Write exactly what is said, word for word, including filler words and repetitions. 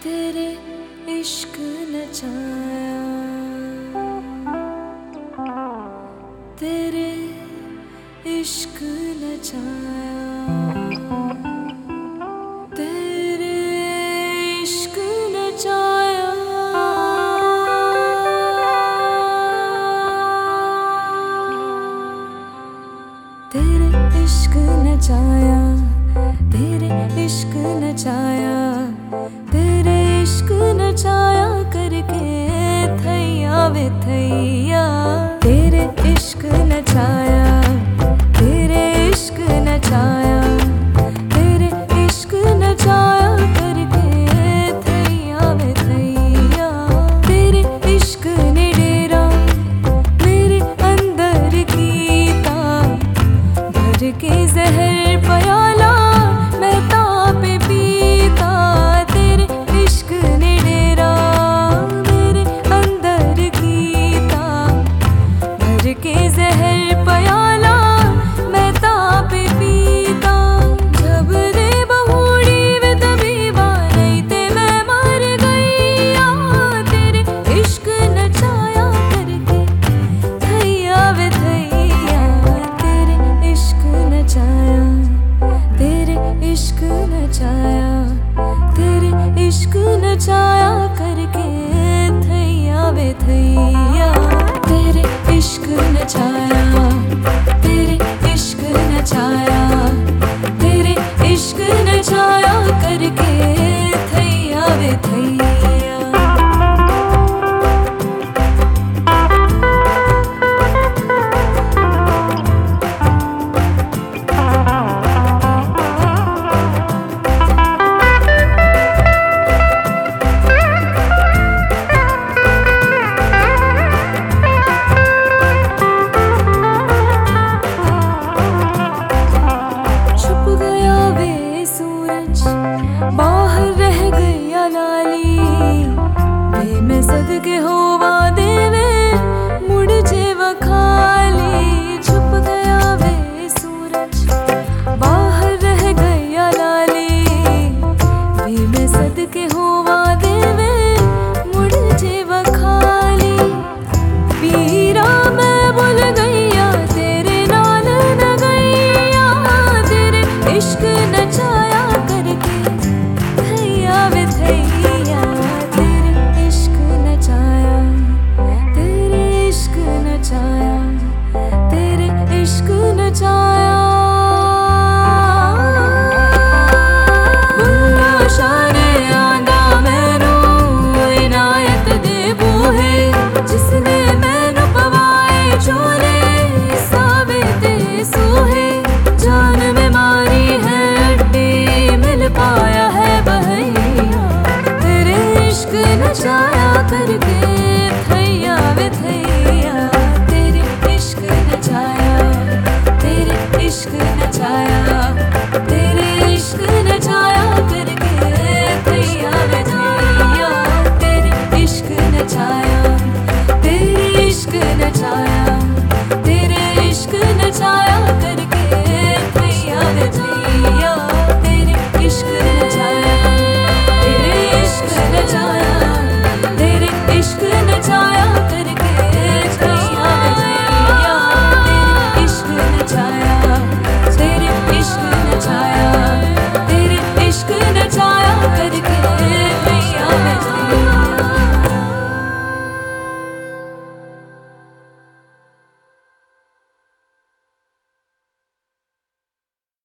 तेरे इश्क नचाया, तेरे इश्क नचाया, तेरे इश्क नचाया, तेरे इश्क नचाया, तेरे इश्क नचाया, तेरे इश्क नचाया करके थैया वे थैया, तेरे इश्क नचाया, तेरे इश्क नचाया, तेरे इश्क नचाया करके थैया वे थैया, तेरे इश्क ने डेरा मेरे अंदर कीता, भर के जहर प्याला मैं तापे पीता, तेरे इश्क ने डेरा मेरे अंदर कीता, भर के जहर प्याला मैं तापे पीता, जब रे बहुड़ी वे तबीबा नहीं ते मैं मर गईया, तेरे इश्क नचाया करके थैया वे थैया, तेरे इश्क नचाया, तेरे इश्क नचाया, तेरे इश्क नचाया करके थैया वे थैया, तेरे इश्क नचाया, तेरे इश्क नचाया, तेरे इश्क नचाया करके थैया वे थैया। बाहर रह गया लाली वे मैं सदके होवा देवे मुड़ जेवा खाली, छुप गया वे सूरज बाहर रह गया लाली वे मैं सदके होवा देवे मुड़ जेवा खाली, पीरा मैं भूल गईया तेरे नाल न गईया, तेरे इश्क नचाया